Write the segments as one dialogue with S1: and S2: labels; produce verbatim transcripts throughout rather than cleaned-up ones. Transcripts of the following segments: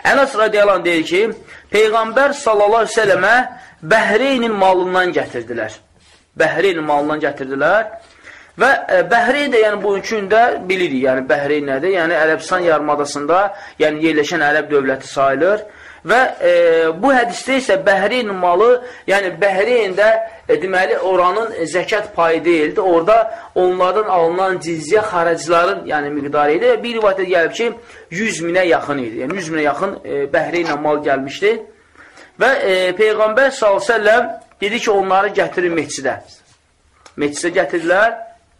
S1: Ənəs radiyallahu anh deyir ki, Peyğəmbər sallallahu aleyhi ve səlləmə Bəhreynin malından gətirdilər. Bəhreynin malından gətirdilər. Və e, Bəhreyn də, yəni bugünkü gündə bilirik, yəni Bəhreyn nədir? Yəni Ərəbistan yarımadasında, yəni yerləşən Ərəb dövləti sayılır. Və e, bu hədisdə isə Bəhreynin malı, yəni Bəhreyndə e, deməli oranın zəkat payı deyildi. Orada onlardan alınan cizyə xəracların, yəni miqdarı idi. Bir rivayətdə gəlib ki, yüz minə yaxın idi. Yəni yüz minə yaxın e, Bəhreylə mal gəlmişdi. Və e, Peyğəmbər sallallahu əleyhi və səlləm dedi ki, onları gətirin meçidə. Meçidə gətirdilər.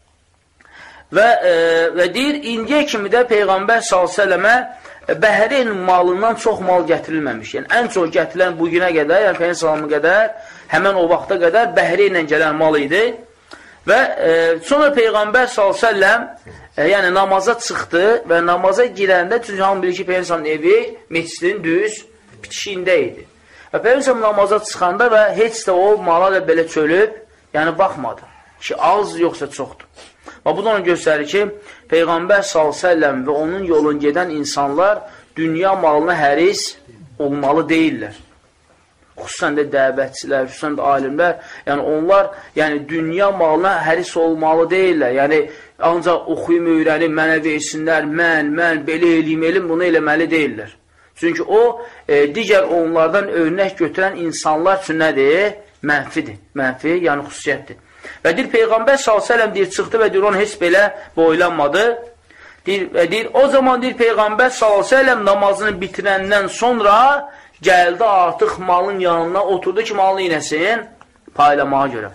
S1: Və, e, və deyir, indiyə kimi də Peyğəmbər sallallahu əleyhi və səlləmə Bəhreyn malından çox mal gətirilməmiş. Yəni, ən çox gətirilən bu günə qədər, yəni Peyğəmbər sallallahu qədər, həmən o vaxta qədər Bəhreynlə gələn mal idi. Və e, sonra Peyğəmbər sallallahu əleyhi və səlləm e, yəni namaza çıxdı və namaza girəndə, çünki hamı bilir ki, Peyğəmbər sallallahu evi meçidin düz bitişiyində idi. Və Peyğəmbər sallallahu namaza çıxanda və heç də o mala da belə çölüb, yəni baxmadı ki, az yoxsa çoxdur. Və bu da onu göstərir ki, Peyğəmbər sallallahu əleyhi və səlləm və onun yolun gedən insanlar dünya malına həris olmalı deyirlər. Xüsusən də dəvətçilər, xüsusən də alimlər, yəni onlar yəni dünya malına həris olmalı deyirlər. Yəni ancaq oxuyum, öyrənim, mənə versinlər, mən, mən, belə eləyim, eləyim, bunu eləməli deyirlər. Çünki o, e, digər onlardan örnək götürən insanlar üçün nədir? Mənfidir, mənfi, yəni xüsusiyyətdir. Və deyir, Peyğəmbər sallallahu əleyhi və səlləm deyir, çıxdı və deyir, onu heç belə boylanmadı. Deyir, və deyir, o zaman deyir, Peyğəmbər sallallahu əleyhi və səlləm namazını bitirəndən sonra gəldi artıq malın yanına, oturdu ki, malını inəsin, paylamağa görə.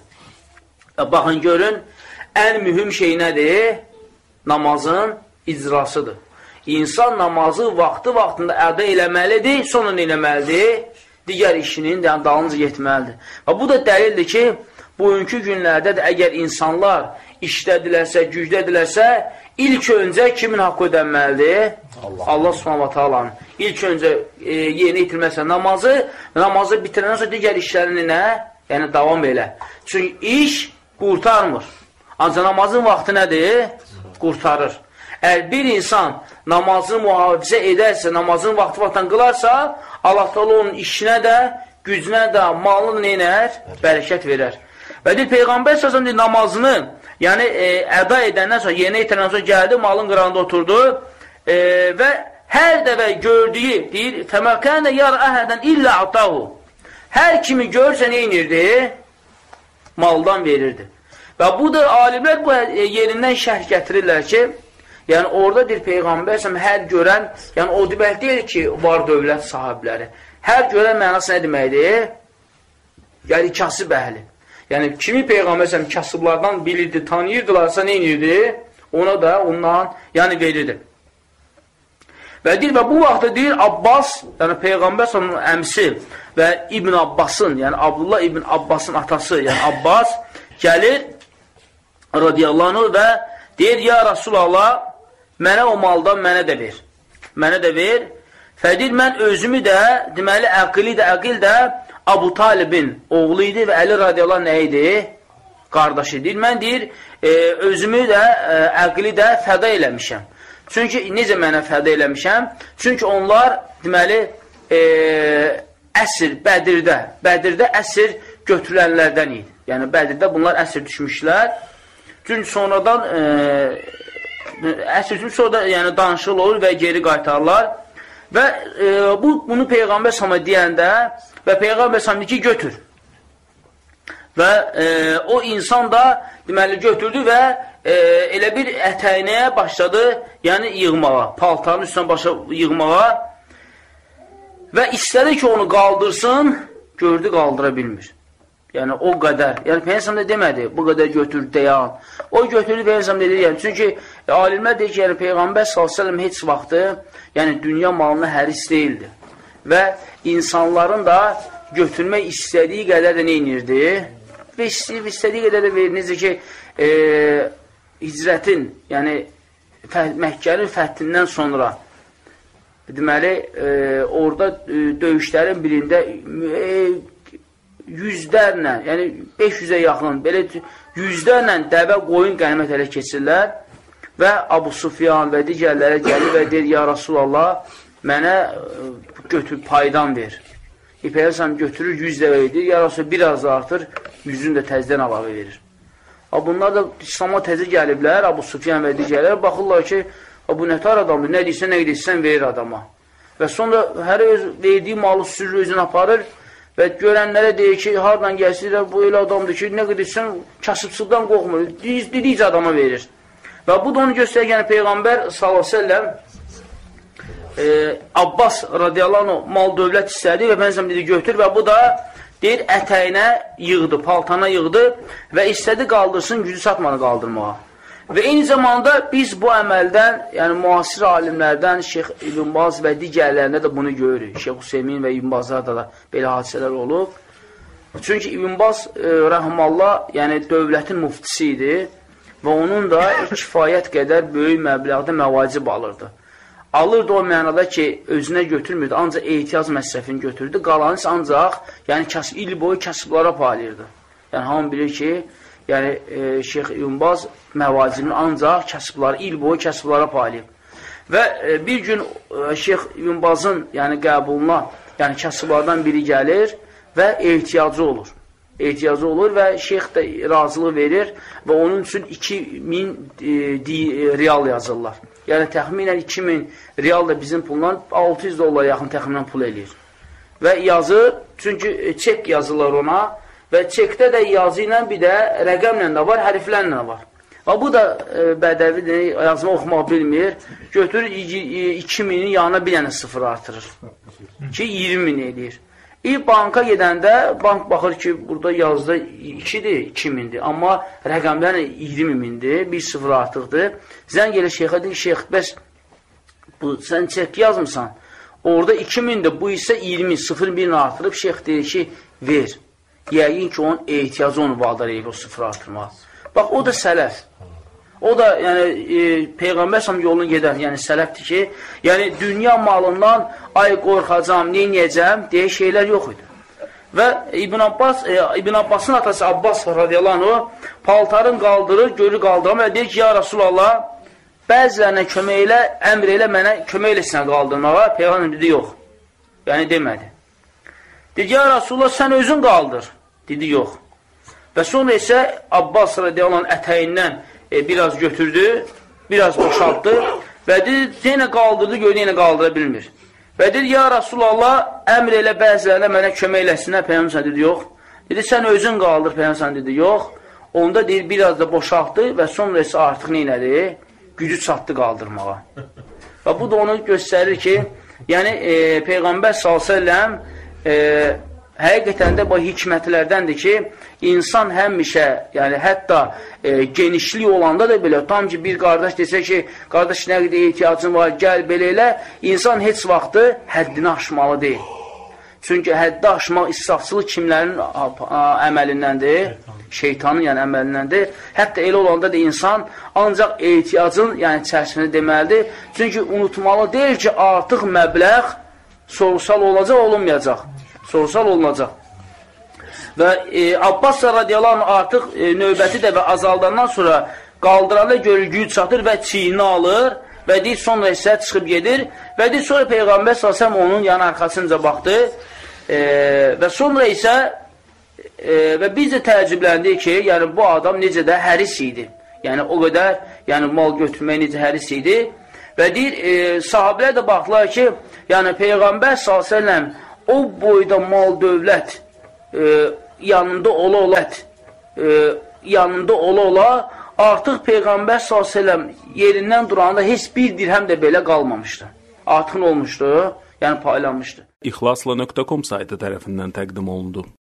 S1: Və baxın, görün, ən mühüm şey nədir? Namazın icrasıdır. İnsan namazı vaxtı-vaxtında əda eləməlidir, sonra eləməlidir, digər işinin dalınca getməlidir. Və bu da dəlildir ki, bugünkü günlərdə də əgər insanlar işlədilərsə, güclədilərsə, ilk öncə kimin haqqı ödənməlidir? Allah, Allah subhanahu wa ta'alanın. İlk öncə e, yeni itirməsə namazı, namazı bitirəndən sonra digər işlərini nə? Yəni, davam elə. Çünki iş qurtarmır. Ancaq namazın vaxtı nədir? Qurtarır. Əgər bir insan namazını mühafizə edərsə, namazın vaxtı-vaxtdan qılarsa, Allah Teala onun işinə də, gücünə də, malını neynər? Bərəkət verər. Və deyir, Peyğəmbər səsəm deyir, namazını, yəni e, əda edəndən sonra, yeni itirəndən sonra gəldi, malın qırağında oturdu e, və hər dəvə gördüyü, deyir, fəməkənə yar əhədən illə atahu. Hər kimi görsə nə inirdi? Maldan verirdi. Və bu da alimlər bu yerindən şərh gətirirlər ki, yəni orada deyir Peyğəmbər səsəm hər görən, yəni o demək deyil ki, var dövlət sahibləri. Hər görən mənası nə deməkdir? Yəni kasıb əhli. Yəni, kimi Peyğəmbər kasıblardan bilirdi, tanıyırdılarsa nə inirdi? Ona da ondan yəni verirdi. Və deyir, və bu vaxtda deyir, Abbas, yəni Peyğəmbər onun əmsi və İbn Abbasın, yəni Abdullah İbn Abbasın atası, yəni Abbas gəlir, radiyallahu anh, və deyir, ya Rasulallah, mənə o maldan mənə də ver. Mənə də ver. Fədir, mən özümü də, deməli, əqili də, əqil də, Abu Talibin oğlu idi və Əli radiyallahu nə idi? Qardaşı deyir. Mən deyir, e, özümü də, e, əqli də fəda eləmişəm. Çünki, necə mənə fəda eləmişəm? Çünki onlar, deməli, e, əsr, Bədirdə, Bədirdə əsr götürülənlərdən idi. Yəni, Bədirdə bunlar əsr düşmüşlər. Çünki sonradan, e, əsr düşmüş, sonra da yəni, danışıl olur və geri qaytarlar. Və e, bu, bunu Peyğəmbər sana deyəndə və Peyğəmbər sana ki, götür. Və e, o insan da deməli götürdü və e, elə bir ətəyinəyə başladı, yəni yığmağa, paltarın üstünə başladı yığmağa və istədi ki, onu qaldırsın, gördü, qaldıra bilmir. Yəni, o qədər. Yəni, Peyğəmbər də demədi, bu qədər götür, deyan. O götürdü, Peyğəmbər dedi, yəni, çünki e, alimlər deyir ki, yəni, Peyğəmbər sallallahu əleyhi və səlləm heç vaxtı, yəni, dünya malına həris deyildi. Və insanların da götürmək istədiyi qədər də nə inirdi? Və istəyib, istədiyi qədər də verir. Necə ki, e, hicrətin, yəni, Məkkənin fəthindən sonra, deməli, e, orada e, döyüşlərin birində e, yüzlərlə, yəni beş yüzə yaxın, belə yüzlərlə dəvə qoyun qənimət elə keçirlər və Abu Sufyan və digərlərə gəlir və deyir, ya Rasulallah, mənə götür, paydan ver. E, Peyğəmbər götürür, yüz dəvə edir, ya Rasul biraz da artır, yüzünü də təzdən əlavə verir. Bunlar da İslam'a təzə gəliblər, Abu Sufyan və digərlər, baxırlar ki, bu nətər adamdır, nə deyirsən, nə edirsən, verir adama. Və sonra hər öz verdiyi malı sürür, özünü aparır və görənlərə deyir ki, haradan gəlsizlər, bu elə adamdır ki, nə edirsən, kasıbçılıqdan qorxmur, dediyici adama verir. Və bu da onu göstərir, yəni Peyğəmbər sallallahu əleyhi və səlləm e, Abbas radiyallahu anh mal dövlət istədi və bənzəm dedi, götür və bu da deyir, ətəyinə yığdı, paltana yığdı və istədi qaldırsın, gücü çatmadı qaldırmağa. Və eyni zamanda biz bu əməldən, yəni müasir alimlərdən, Şeyx İbn Baz və digərlərində də bunu görürük. Şeyx Hüseymin və İbn Bazlarda da belə hadisələr olub. Çünki İbn Baz, e, rəhmallah, yəni dövlətin muftisi idi və onun da kifayət qədər böyük məbləğdə məvacib alırdı. Alırdı o mənada ki, özünə götürmürdü, ancaq ehtiyac məsrəfini götürdü. Qalanı ancaq yəni, kəsb, il boyu kasıblara paylayırdı. Yəni, hamı bilir ki, yəni, e, Şeyx İbn Baz məvacibini ancaq kasıbları, il boyu kasıblara paylayıb. Və e, bir gün e, Şeyx İbn Bazın yəni, qəbuluna yəni, kasıblardan biri gəlir və ehtiyacı olur. Ehtiyacı olur və şeyx də razılıq verir və onun üçün iki min e, real yazırlar. Yəni, təxminən iki min real da bizim pulundan altı yüz dollar yaxın təxminən pul eləyir. Və yazır, çünki çek yazırlar ona və çekdə də yazı ilə bir də rəqəmlə də var, hərflərlə də var. Və bu da e, bədəvidir, yazma oxumaq bilmir, götürür iki minin yanına bir dənə sıfır artırır ki, iyirmi min eləyir. İlk banka gedəndə, bank baxır ki, burada yazda ikidir, iki mindir. Amma rəqəmlər iyirmi mindir, bir sıfır artıqdır. Zəng gəlir şeyxə, deyir, şeyx, bəs bu, sən çek yazmısan, orada iki mindir, bu isə iyirmi, sıfır birini artırıb, şeyx deyir ki, ver. Yəqin ki, onun ehtiyacı onu vadar edir o sıfır artırmağa. Bax, o da sələf. O da, yəni, e, Peyğəmbər səhəm yolunu gedər, yəni sələfdir ki, yəni, dünya malından ay qorxacam, neynəyəcəm, deyə şeylər yox idi. Və İbn Abbas, e, İbn Abbasın atası Abbas radiyallahu anh, paltarın qaldırır, görür qaldıram və deyir ki, ya Rasulallah, bəzilərinə kömək elə, əmr elə, mənə kömək eləsinə qaldırmağa, Peyğəmbər dedi, yox. Yəni, demədi. Dedi, ya Rasulallah, sən özün qaldır. Dedi, yox. Və sonra isə Abbas radiyallahu anh ətəyindən E, biraz götürdü, biraz boşaltdı və dedi, yenə qaldırdı, gördü, yenə qaldıra bilmir. Və dedi, ya Rasulallah, əmr elə bəzilərinə mənə kömək eləsinlər, Peyğəmbər dedi, yox. Dedi, sən özün qaldır, Peyğəmbər dedi, yox. Onda deyir, biraz da boşaltdı və sonra isə artıq neynədi? Gücü çatdı qaldırmağa. Və bu da onu göstərir ki, yəni e, Peyğəmbər sallallahu əleyhi və səlləm e, həqiqətən də bu hikmətlərdəndir ki, insan həmişə, yəni hətta e, genişlik olanda da belə, tam ki bir qardaş desə ki, qardaş nə qədər ehtiyacın var, gəl belə elə, insan heç vaxtı həddini aşmalı deyil. Çünki həddi aşmaq, israfçılıq kimlərin əməlindəndir? Şeytanın yəni əməlindəndir. Hətta elə olanda da insan ancaq ehtiyacın yəni çərçivəsində deməlidir. Çünki unutmalı deyil ki, artıq məbləğ sorğusal olacaq, olunmayacaq. Sorğusal olunacaq. Və e, Abbas radiyallahu anh artıq e, növbəti də və azaldandan sonra qaldıranda görür, güc çatır və çiyini alır və deyir, sonra isə çıxıb gedir və deyir, sonra Peyğəmbər salsam onun yan arxasınca baxdı e, və sonra isə e, və biz də təəccübləndik ki, yəni bu adam necə də həris idi. Yəni o qədər yəni, mal götürmək necə həris idi və deyir, e, sahabələr də baxdılar ki, yəni Peyğəmbər sallallahu əleyhi və səlləm o boyda mal dövlət e, yanında ola ola e, yanında ola ola artıq Peyğəmbər sallallahu əleyhi və səlləm yerindən duranda heç bir dirhəm də belə qalmamışdı. Artıq olmuşdu, yəni paylanmışdı.
S2: İxlasla nöqtə com saytı tərəfindən təqdim olundu.